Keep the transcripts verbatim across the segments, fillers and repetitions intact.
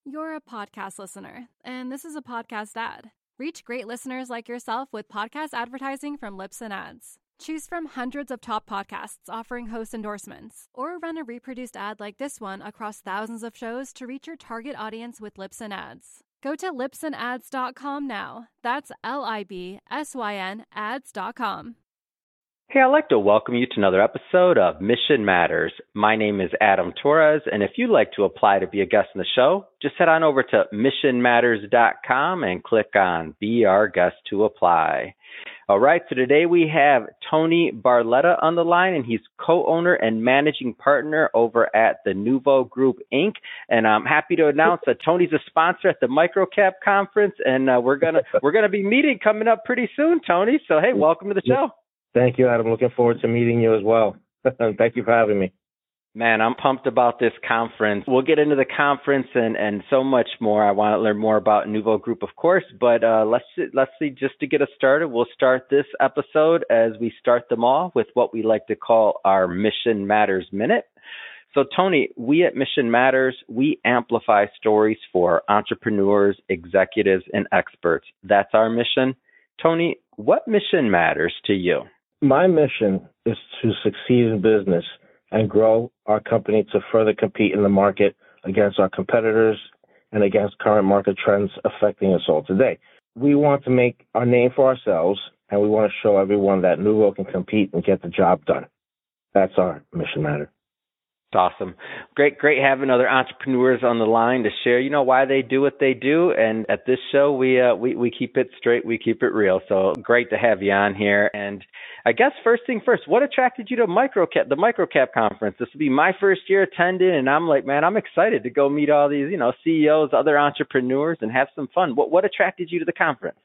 You're a podcast listener, and this is a podcast ad. Reach great listeners like yourself with podcast advertising from Libsyn Ads. Choose from hundreds of top podcasts offering host endorsements, or run a reproduced ad like this one across thousands of shows to reach your target audience with Libsyn Ads. Go to libsyn ads dot com now. That's L I B S Y N ads dot com. Hey, I'd like to welcome you to another episode of Mission Matters. My name is Adam Torres, and if you'd like to apply to be a guest on the show, just head on over to mission matters dot com and click on Be Our Guest to apply. All right, so today we have Tony Barletta on the line, and he's co-owner and managing partner over at the Nuvo Group, Incorporated. And I'm happy to announce that Tony's a sponsor at the Microcap Conference, and uh, we're gonna we're gonna be meeting coming up pretty soon, Tony. So hey, welcome to the show. Thank you, Adam. Looking forward to meeting you as well. Thank you for having me. Man, I'm pumped about this conference. We'll get into the conference and, and so much more. I want to learn more about Nuvo Group, of course, but uh, let's let's see. Just to get us started, we'll start this episode as we start them all with what we like to call our Mission Matters Minute. So, Tony, we at Mission Matters, we amplify stories for entrepreneurs, executives, and experts. That's our mission. Tony, what mission matters to you? My mission is to succeed in business and grow our company to further compete in the market against our competitors and against current market trends affecting us all today. We want to make our name for ourselves, and we want to show everyone that Nuvo can compete and get the job done. That's our mission matter. Awesome. Great, great having other entrepreneurs on the line to share, you know, why they do what they do. And at this show, we uh, we we keep it straight, we keep it real. So great to have you on here. And I guess first thing first, what attracted you to Microcap, the Microcap conference? This will be my first year attending, and I'm like, man, I'm excited to go meet all these, you know, C E Os, other entrepreneurs, and have some fun. What what attracted you to the conference?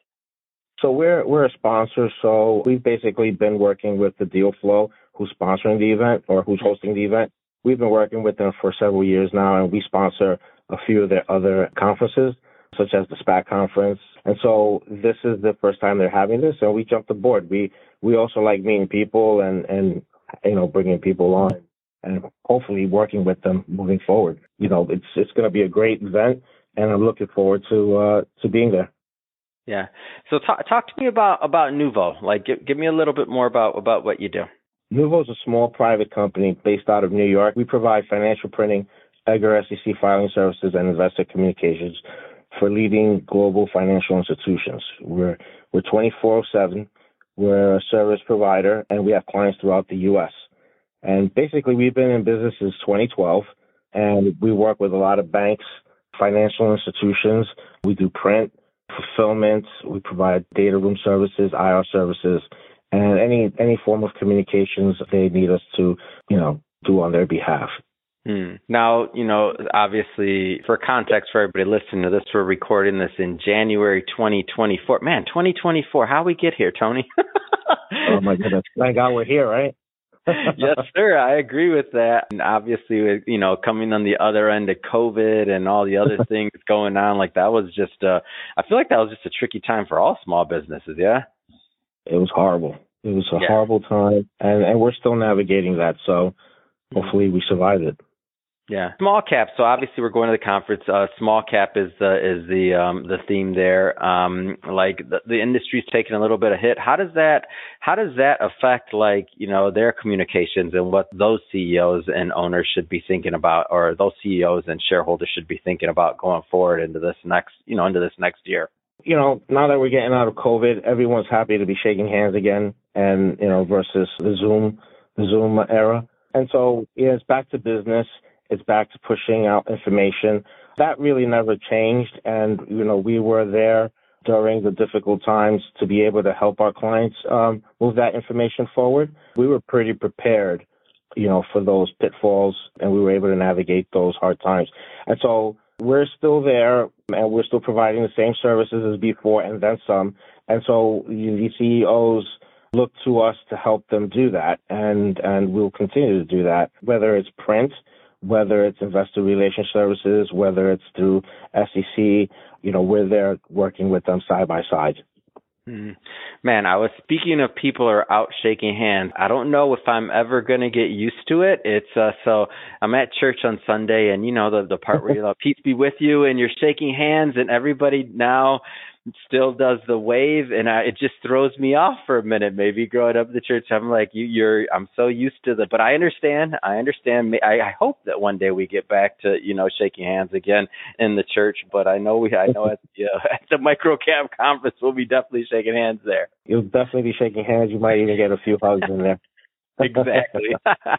So we're we're a sponsor, so we've basically been working with the Deal Flow, who's sponsoring the event or who's hosting the event. We've been working with them for several years now, and we sponsor a few of their other conferences, such as the SPAC conference. And so this is the first time they're having this, and we jumped aboard. We we also like meeting people and, and you know, bringing people on and hopefully working with them moving forward. You know, it's it's going to be a great event, and I'm looking forward to uh, to being there. Yeah. So talk talk to me about about Nuvo. Like, give, give me a little bit more about, about what you do. Nuvo is a small private company based out of New York. We provide financial printing, EDGAR, S E C filing services, and investor communications for leading global financial institutions. We're we're twenty-four oh seven. We're a service provider, and we have clients throughout the U S. And basically, we've been in business since twenty twelve, and we work with a lot of banks, financial institutions. We do print, fulfillment. We provide data room services, I R services, and any any form of communications they need us to, you know, do on their behalf. Hmm. Now, you know, obviously, for context for everybody listening to this, we're recording this in January twenty twenty-four. Man, twenty twenty-four, how we get here, Tony? Oh, my goodness. Thank God we're here, right? Yes, sir. I agree with that. And obviously, with, you know, coming on the other end of COVID and all the other things going on, like that was just, uh, I feel like that was just a tricky time for all small businesses, yeah? It was horrible. It was a yeah. horrible time, and, and we're still navigating that, so hopefully we survive it. Yeah, small cap. So obviously we're going to the conference. Uh, small cap is the is the um, the theme there. Um, like the, the industry's taking a little bit of hit. How does that how does that affect like you know their communications and what those C E Os and owners should be thinking about, or those C E Os and shareholders should be thinking about going forward into this next you know into this next year? You know, now that we're getting out of COVID, everyone's happy to be shaking hands again, and you know versus the Zoom the Zoom era. And so yeah, it's back to business. It's back to pushing out information. That really never changed. And, you know, we were there during the difficult times to be able to help our clients um, move that information forward. We were pretty prepared, you know, for those pitfalls, and we were able to navigate those hard times. And so we're still there, and we're still providing the same services as before and then some. And so the C E Os look to us to help them do that, and, and we'll continue to do that, whether it's print, whether it's investor relations services, whether it's through S E C, you know, we're there working with them side by side. Mm. Man, I was speaking of people are out shaking hands. I don't know if I'm ever going to get used to it. It's uh, so I'm at church on Sunday, and you know the the part where you know peace be with you, and you're shaking hands, and everybody now still does the wave, and I, it just throws me off for a minute. Maybe growing up in the church, I'm like you, you're I'm so used to the, but I understand. I understand. I, I hope that one day we get back to you know shaking hands again in the church. But I know we I know at you know, at the microcap conference we'll be definitely shaking hands there. You'll definitely be shaking hands. You might even get a few hugs in there. Exactly.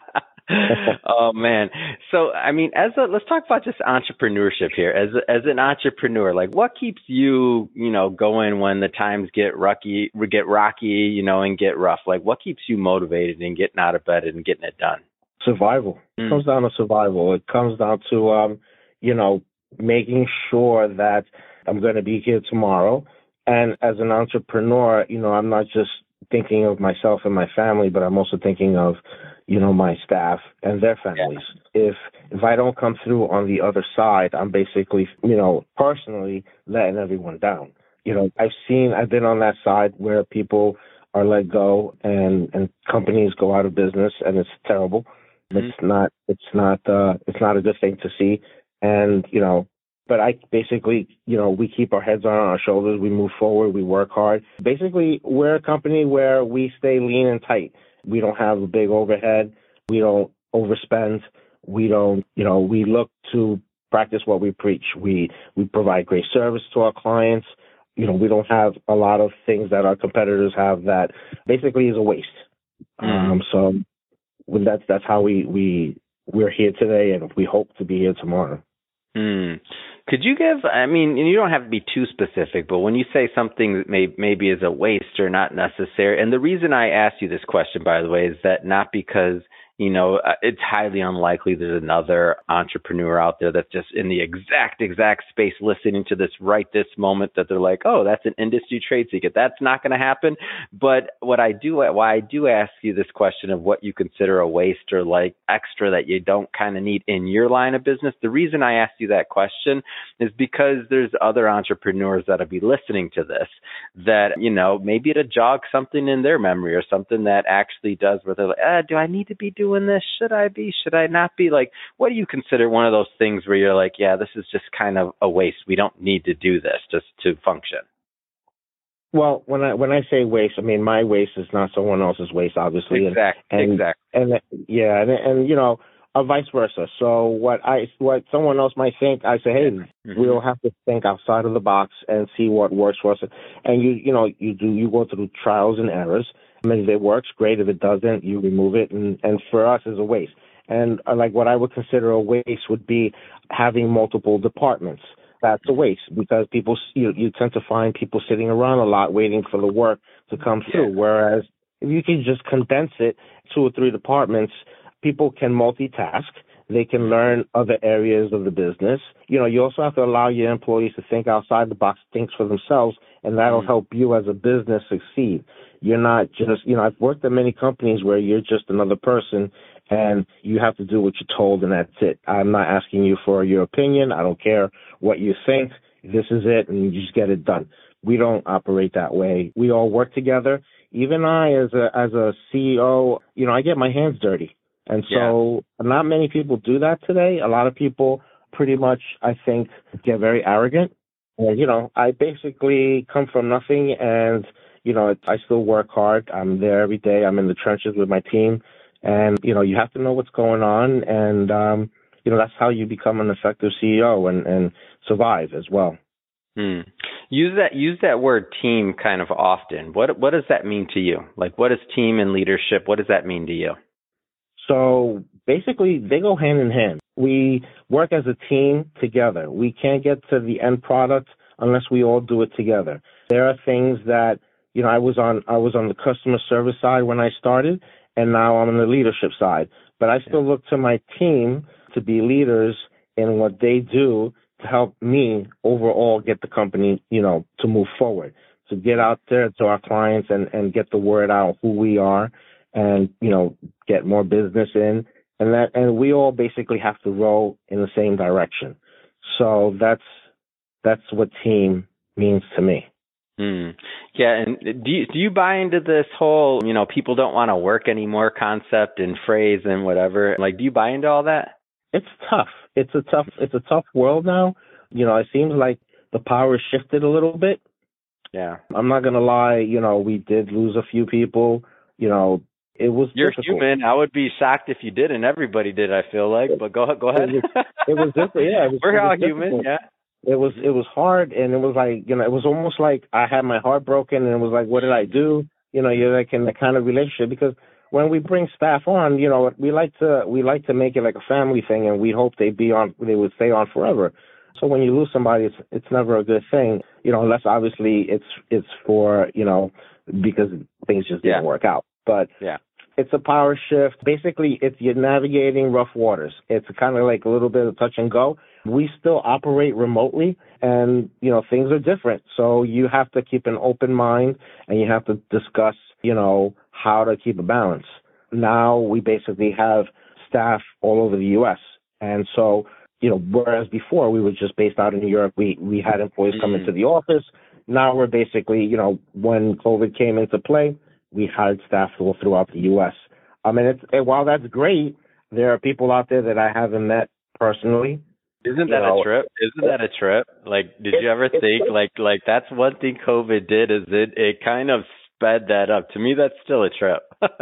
Oh man. So I mean, as a let's talk about just entrepreneurship here. As a, as an entrepreneur, like what keeps you, you know, going when the times get rocky, get rocky, you know, and get rough? Like what keeps you motivated and getting out of bed and getting it done? Survival. Mm. It comes down to survival. It comes down to um, you know, making sure that I'm going to be here tomorrow. And as an entrepreneur, you know, I'm not just thinking of myself and my family, but I'm also thinking of, you know, my staff and their families. Yeah. If if I don't come through on the other side, I'm basically, you know, personally letting everyone down. You know, I've seen, I've been on that side where people are let go and, and companies go out of business, and it's terrible. Mm-hmm. It's not, it's not, uh, it's not a good thing to see. And, you know, But I basically, you know, we keep our heads on our shoulders. We move forward. We work hard. Basically, we're a company where we stay lean and tight. We don't have a big overhead. We don't overspend. We don't, you know, we look to practice what we preach. We we provide great service to our clients. You know, we don't have a lot of things that our competitors have that basically is a waste. Mm. Um, so that's that's how we we we're here today, and we hope to be here tomorrow. Hmm. Could you give, I mean, you don't have to be too specific, but when you say something that may, maybe is a waste or not necessary, and the reason I asked you this question, by the way, is that not because, you know, it's highly unlikely there's another entrepreneur out there that's just in the exact, exact space listening to this right this moment that they're like, oh, that's an industry trade secret. That's not going to happen. But what I do, why I do ask you this question of what you consider a waste or like extra that you don't kind of need in your line of business, the reason I asked you that question is because there's other entrepreneurs that'll be listening to this that, you know, maybe it'll jog something in their memory or something that actually does where they're like, ah, do I need to be doing doing this? Should I be? Should I not be? Like, what do you consider one of those things where you're like, yeah, this is just kind of a waste. We don't need to do this just to function. Well, when I when I say waste, I mean my waste is not someone else's waste, obviously. Exactly. And, and, exactly. And yeah, and, and you know, uh, vice versa. So what I what someone else might think, I say, hey, mm-hmm. we'll have to think outside of the box and see what works for us. And you you know you do you go through trials and errors. I mean, if it works, great. If it doesn't, you remove it. And, and for us, it's a waste. And uh, like what I would consider a waste would be having multiple departments. That's a waste because people, you, you tend to find people sitting around a lot waiting for the work to come through. Yeah. Whereas if you can just condense it, two or three departments, people can multitask. They can learn other areas of the business. You know, you also have to allow your employees to think outside the box, think for themselves, and that'll mm-hmm. help you as a business succeed. You're not just, you know, I've worked at many companies where you're just another person and you have to do what you're told and that's it. I'm not asking you for your opinion. I don't care what you think. This is it, and you just get it done. We don't operate that way. We all work together. Even I, as a as a C E O, you know, I get my hands dirty. And so yeah. not many people do that today. A lot of people pretty much, I think, get very arrogant. And, you know, I basically come from nothing and, you know, I still work hard. I'm there every day. I'm in the trenches with my team. And, you know, you have to know what's going on. And, um, you know, that's how you become an effective C E O and, and survive as well. Hmm. Use that use that word team kind of often. What what does that mean to you? Like, what is team and leadership? What does that mean to you? So basically, they go hand in hand. We work as a team together. We can't get to the end product unless we all do it together. There are things that, you know, I was on I was on the customer service side when I started, and now I'm on the leadership side. But I still look to my team to be leaders in what they do to help me overall get the company, you know, to move forward, to get out there to our clients and, and get the word out who we are and, you know, get more business in. And that, and we all basically have to row in the same direction. So that's, that's what team means to me. Hmm. Yeah, and do you, do you buy into this whole, you know, people don't want to work anymore concept and phrase and whatever? Like, do you buy into all that? It's tough. It's a tough. It's a tough world now. You know, it seems like the power shifted a little bit. Yeah. I'm not gonna lie. You know, we did lose a few people. You know, it was. You're difficult. human. I would be shocked if you didn't. Everybody did. I feel like, but go go ahead. It was, it was different. Yeah, it was, we're it was all difficult. human. Yeah. It was it was hard, and it was like, you know, it was almost like I had my heart broken, and it was like, what did I do? You know, you're like in the kind of relationship, because when we bring staff on, you know, we like to we like to make it like a family thing, and we hope they be on they would stay on forever. So when you lose somebody, it's it's never a good thing, you know, unless obviously it's it's for, you know, because things just didn't Yeah. work out. But Yeah. it's a power shift. Basically, it's you're navigating rough waters. It's kind of like a little bit of touch and go. We still operate remotely, and, you know, things are different. So you have to keep an open mind, and you have to discuss, you know, how to keep a balance. Now we basically have staff all over the U S. And so, you know, whereas before we were just based out in New York, we, we had employees come into the office. Now we're basically, you know, when COVID came into play, we hired staff all throughout the U S. I mean, it's, and while that's great, there are people out there that I haven't met personally. Isn't You that know, a trip? Isn't that a trip? Like, did you ever think, like, like that's one thing COVID did is it, it kind of sped that up. To me, that's still a trip.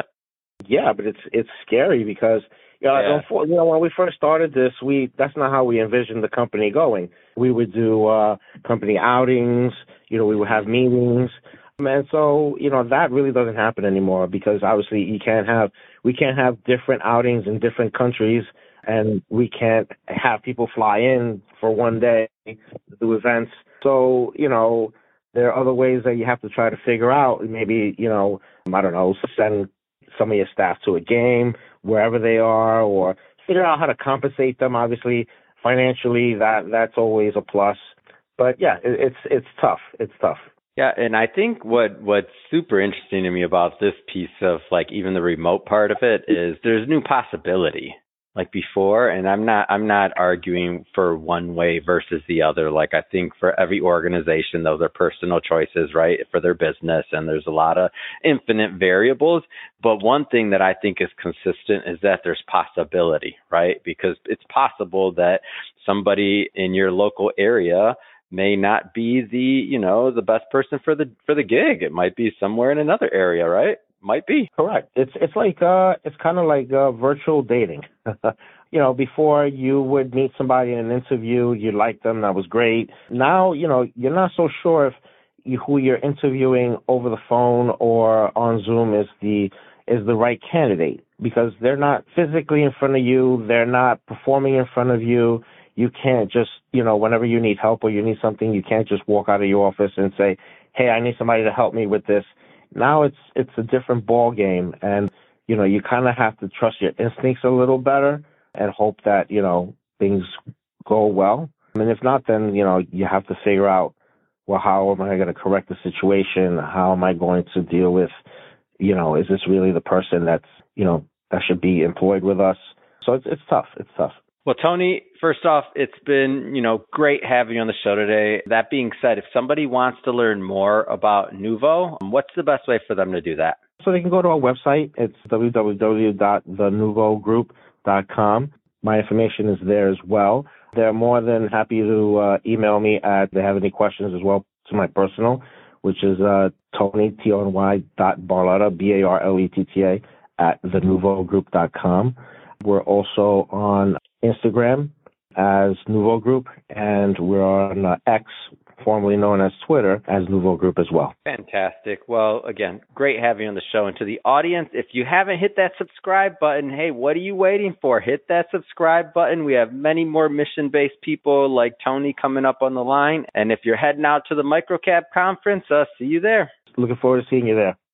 Yeah, but it's it's scary because, you know, Yeah. unfor- you know, when we first started this, we that's not how we envisioned the company going. We would do uh, company outings, you know, we would have meetings. And so, you know, that really doesn't happen anymore, because obviously you can't have we can't have different outings in different countries, and we can't have people fly in for one day to do events. So, you know, there are other ways that you have to try to figure out. Maybe, you know, I don't know, send some of your staff to a game wherever they are, or figure out how to compensate them. Obviously, financially, that that's always a plus. But yeah, it, it's it's tough. It's tough. Yeah, and I think what what's super interesting to me about this piece of, like, even the remote part of it is there's new possibility. Like before, and I'm not I'm not arguing for one way versus the other. Like, I think for every organization, those are personal choices, right, for their business, and there's a lot of infinite variables. But one thing that I think is consistent is that there's possibility, right? Because it's possible that somebody in your local area may not be the, you know, the best person for the for the gig. It might be somewhere in another area, right? Might be. Correct. It's it's like uh it's kind of like uh, virtual dating. You know, before you would meet somebody in an interview, you liked them, that was great. Now, you know, you're not so sure if you, who you're interviewing over the phone or on Zoom is the is the right candidate, because they're not physically in front of you, they're not performing in front of you. You can't just, you know, whenever you need help or you need something, you can't just walk out of your office and say, "Hey, I need somebody to help me with this." Now it's it's a different ball game, and, you know, you kind of have to trust your instincts a little better and hope that, you know, things go well. And if not, then, you know, you have to figure out, well, how am I going to correct the situation? How am I going to deal with, you know, is this really the person that's, you know, that should be employed with us? So it's it's tough. It's tough. Well, Tony, first off, it's been, you know, great having you on the show today. That being said, if somebody wants to learn more about Nuvo, what's the best way for them to do that? So they can go to our website. It's w w w dot the nuvo group dot com. My information is there as well. They're more than happy to uh, email me at, if they have any questions as well, to my personal, which is uh, Tony, T O N Y dot Barletta, B A R L E T T A, at the nuvo group dot com. We're also on Instagram as Nuvo Group, and we're on uh, X, formerly known as Twitter, as Nuvo Group as well. Fantastic. Well, again, great having you on the show. And to the audience, if you haven't hit that subscribe button, hey, what are you waiting for? Hit that subscribe button. We have many more mission-based people like Tony coming up on the line. And if you're heading out to the Microcap Conference, uh, see you there. Looking forward to seeing you there.